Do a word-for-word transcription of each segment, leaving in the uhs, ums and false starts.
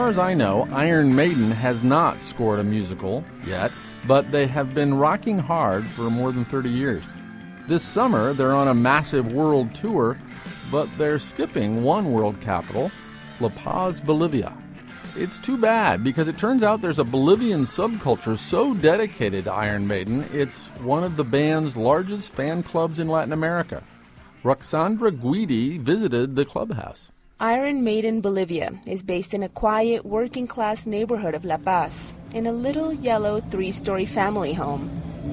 far as I know, Iron Maiden has not scored a musical yet, but they have been rocking hard for more than thirty years. This summer, they're on a massive world tour, but they're skipping one world capital, La Paz, Bolivia. It's too bad, because it turns out there's a Bolivian subculture so dedicated to Iron Maiden, it's one of the band's largest fan clubs in Latin America. Roxandra Guidi visited the clubhouse. Iron Maiden Bolivia is based in a quiet, working-class neighborhood of La Paz, in a little yellow three-story family home.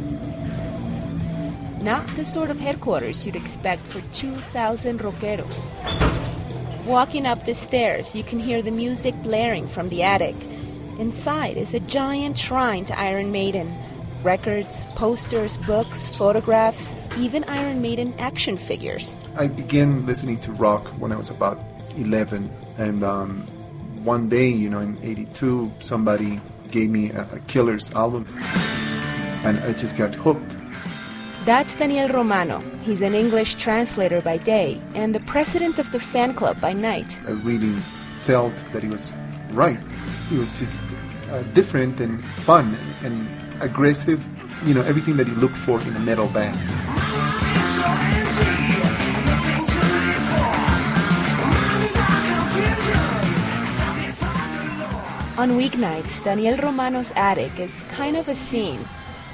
Not the sort of headquarters you'd expect for two thousand rockeros. Walking up the stairs, you can hear the music blaring from the attic. Inside is a giant shrine to Iron Maiden. Records, posters, books, photographs, even Iron Maiden action figures. I began listening to rock when I was about eleven, and um, one day, you know, in eighty-two, somebody gave me a, a Killers album, and I just got hooked. That's Daniel Romano. He's an English translator by day and the president of the fan club by night. I really felt that he was right. It was just uh, different and fun and, and aggressive, you know, everything that you look for in a metal band. On weeknights, Daniel Romano's attic is kind of a scene.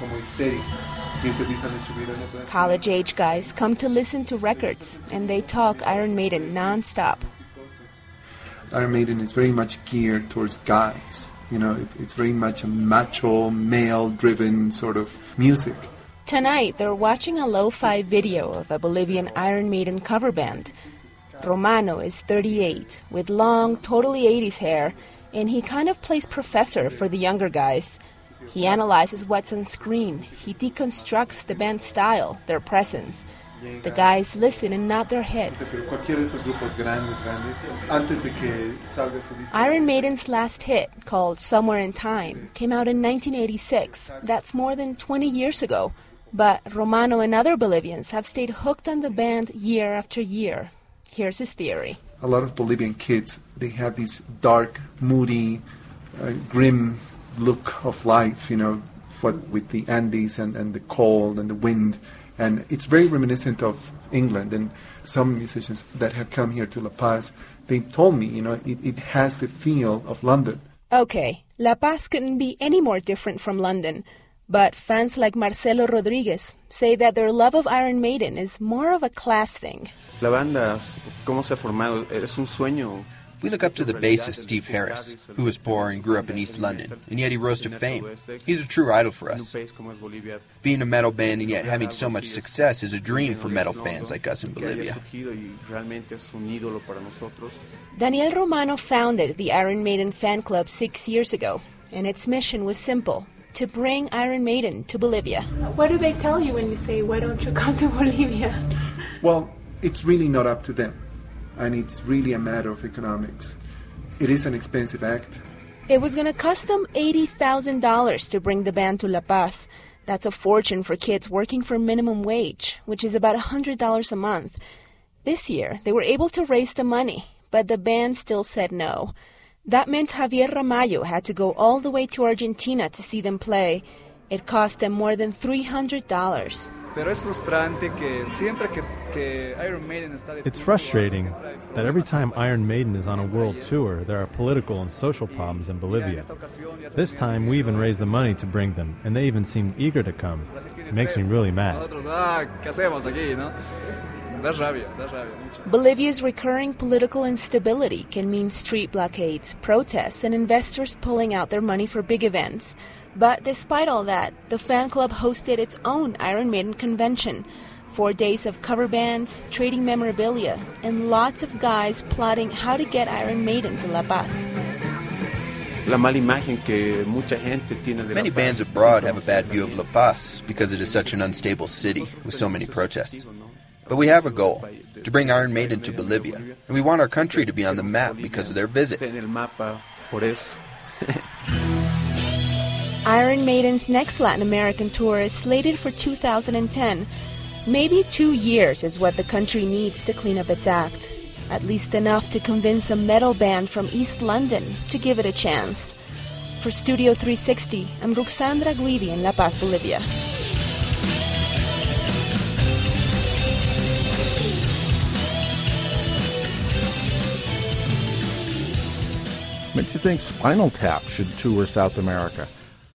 College-age guys come to listen to records, and they talk Iron Maiden non-stop. Iron Maiden is very much geared towards guys. You know, it, it's very much a macho, male-driven sort of music. Tonight, they're watching a lo-fi video of a Bolivian Iron Maiden cover band. Romano is thirty-eight, with long, totally eighties hair, and he kind of plays professor for the younger guys. He analyzes what's on screen. He deconstructs the band's style, their presence. The guys listen and nod their heads. Iron Maiden's last hit, called Somewhere in Time, came out in nineteen eighty-six. That's more than twenty years ago. But Romano and other Bolivians have stayed hooked on the band year after year. Here's his theory. A lot of Bolivian kids, they have this dark, moody, uh, grim look of life, you know, what with the Andes and, and the cold and the wind. And it's very reminiscent of England. And some musicians that have come here to La Paz, they told me, you know, it, it has the feel of London. Okay, La Paz couldn't be any more different from London. But fans like Marcelo Rodriguez say that their love of Iron Maiden is more of a class thing. La banda, cómo se ha formado, es un sueño. We look up to the bassist, Steve Harris, who was born and grew up in East London, and yet he rose to fame. He's a true idol for us. Being a metal band and yet having so much success is a dream for metal fans like us in Bolivia. Daniel Romano founded the Iron Maiden fan club six years ago, and its mission was simple: to bring Iron Maiden to Bolivia. What do they tell you when you say, why don't you come to Bolivia? Well, it's really not up to them. And it's really a matter of economics. It is an expensive act. It was going to cost them eighty thousand dollars to bring the band to La Paz. That's a fortune for kids working for minimum wage, which is about one hundred dollars a month. This year, they were able to raise the money, but the band still said no. That meant Javier Ramallo had to go all the way to Argentina to see them play. It cost them more than three hundred dollars. It's frustrating that every time Iron Maiden is on a world tour, there are political and social problems in Bolivia. This time, we even raised the money to bring them, and they even seemed eager to come. It makes me really mad. Bolivia's recurring political instability can mean street blockades, protests, and investors pulling out their money for big events. But despite all that, the fan club hosted its own Iron Maiden convention. Four days of cover bands, trading memorabilia, and lots of guys plotting how to get Iron Maiden to La Paz. Many bands abroad have a bad view of La Paz because it is such an unstable city with so many protests. But we have a goal, to bring Iron Maiden to Bolivia, and we want our country to be on the map because of their visit. Iron Maiden's next Latin American tour is slated for two thousand ten. Maybe two years is what the country needs to clean up its act. at least enough to convince a metal band from East London to give it a chance. For Studio three sixty, I'm Ruxandra Guidi in La Paz, Bolivia. Makes you think Spinal Tap should tour South America.